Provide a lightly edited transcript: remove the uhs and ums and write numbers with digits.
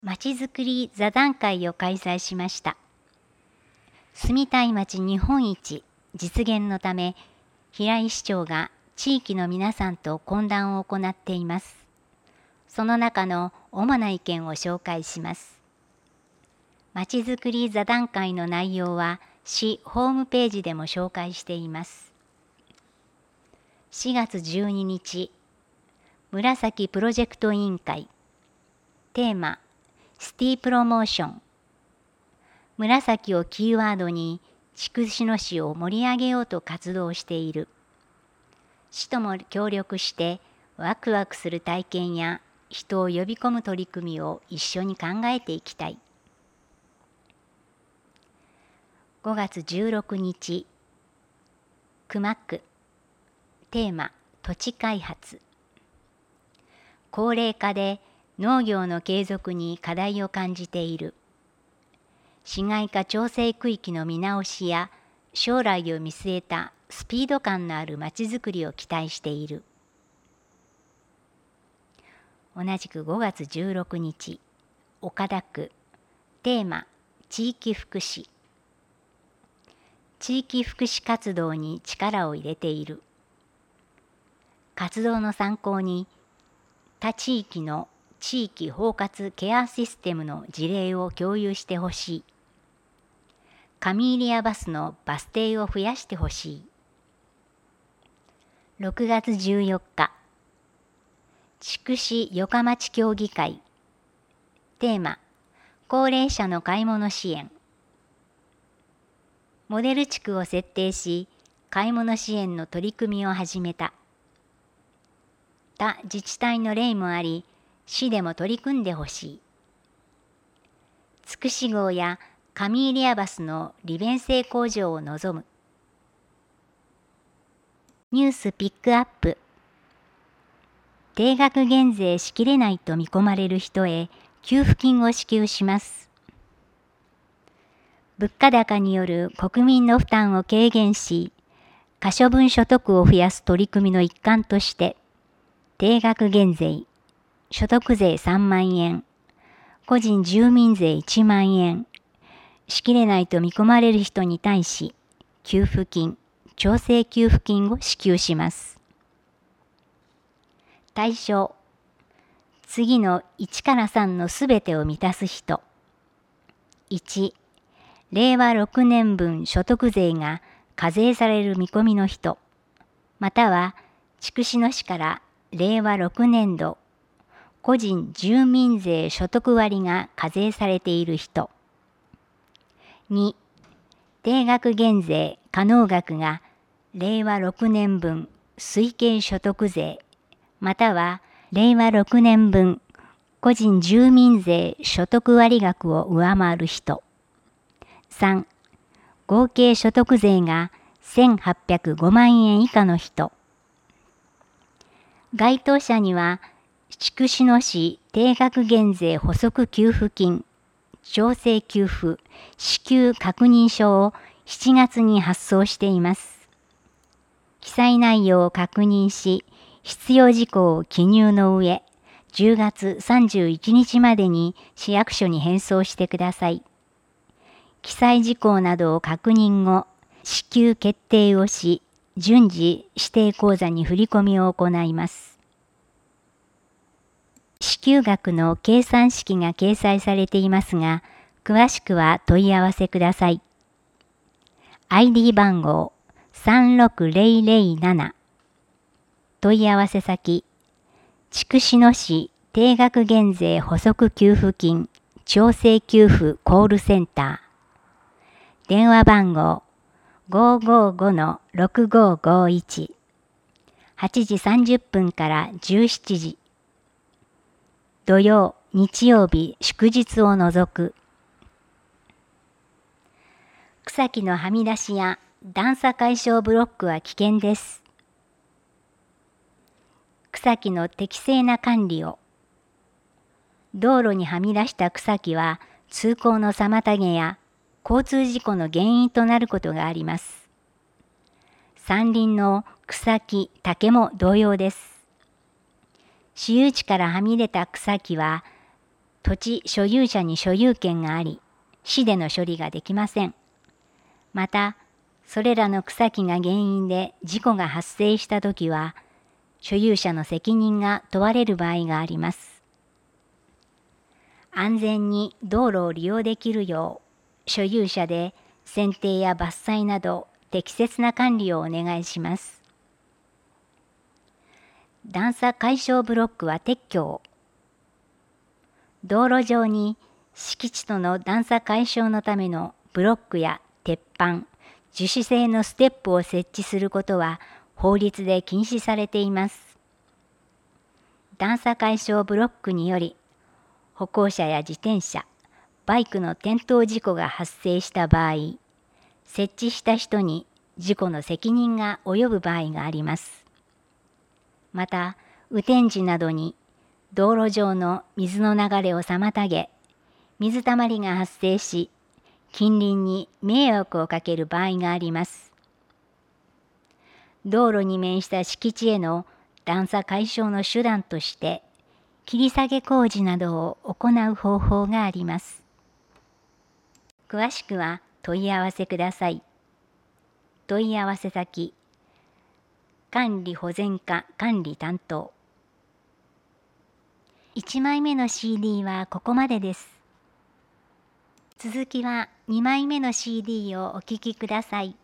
まちづくり座談会を開催しました。住みたい街日本一実現のため、平井市長が地域の皆さんと懇談を行っています。その中の主な意見を紹介します。まちづくり座談会の内容は市ホームページでも紹介しています。4月12日、紫プロジェクト委員会、テーマ、シティプロモーション。紫をキーワードに筑紫野市を盛り上げようと活動している。市とも協力してワクワクする体験や人を呼び込む取り組みを一緒に考えていきたい。5月16日、熊区、テーマ、土地開発。高齢化で農業の継続に課題を感じている。市街化調整区域の見直しや将来を見据えたスピード感のあるまちづくりを期待している。同じく5月16日、岡田区、テーマ、地域福祉。地域福祉活動に力を入れている。活動の参考に、他地域の地域包括ケアシステムの事例を共有してほしい。上入谷バスのバス停を増やしてほしい。6月14日、筑紫余暇町協議会、テーマ、高齢者の買い物支援。モデル地区を設定し、買い物支援の取り組みを始めた。他自治体の例もあり、市でも取り組んでほしい。筑紫号や上入谷バスの利便性向上を望む。ニュースピックアップ。定額減税しきれないと見込まれる人へ給付金を支給します。物価高による国民の負担を軽減し、可処分所得を増やす取り組みの一環として、定額減税、所得税3万円、個人住民税1万円、しきれないと見込まれる人に対し、給付金、調整給付金を支給します。対象、次の1から3のすべてを満たす人。1、令和6年分所得税が課税される見込みの人、または筑紫野市から令和6年度個人住民税所得割が課税されている人。2、定額減税可能額が令和6年分推計所得税、または令和6年分個人住民税所得割額を上回る人。3、合計所得税が1805万円以下の人。該当者には、筑紫野市定額減税補足給付金、調整給付、支給確認書を7月に発送しています。記載内容を確認し、必要事項を記入の上、10月31日までに市役所に返送してください。記載事項などを確認後、支給決定をし、順次指定口座に振り込みを行います。支給額の計算式が掲載されていますが、詳しくは問い合わせください。ID 番号36007。問い合わせ先、筑紫野市定額減税補足給付金調整給付コールセンター。電話番号555-6551。8時30分から17時。土曜、日曜日、祝日を除く。草木のはみ出しや段差解消ブロックは危険です。草木の適正な管理を。道路にはみ出した草木は通行の妨げや交通事故の原因となることがあります。山林の草木、竹も同様です。私有地からはみ出た草木は土地所有者に所有権があり、市での処理ができません。また、それらの草木が原因で事故が発生したときは、所有者の責任が問われる場合があります。安全に道路を利用できるよう、所有者で剪定や伐採など適切な管理をお願いします。段差解消ブロックは撤去を。道路上に敷地との段差解消のためのブロックや鉄板、樹脂製のステップを設置することは法律で禁止されています。段差解消ブロックにより、歩行者や自転車、バイクの転倒事故が発生した場合、設置した人に事故の責任が及ぶ場合があります。また、雨天時などに道路上の水の流れを妨げ、水たまりが発生し、近隣に迷惑をかける場合があります。道路に面した敷地への段差解消の手段として、切り下げ工事などを行う方法があります。詳しくは問い合わせください。問い合わせ先、管理保全課管理担当。1枚目の CD はここまでです。続きは2枚目の CD をお聴きください。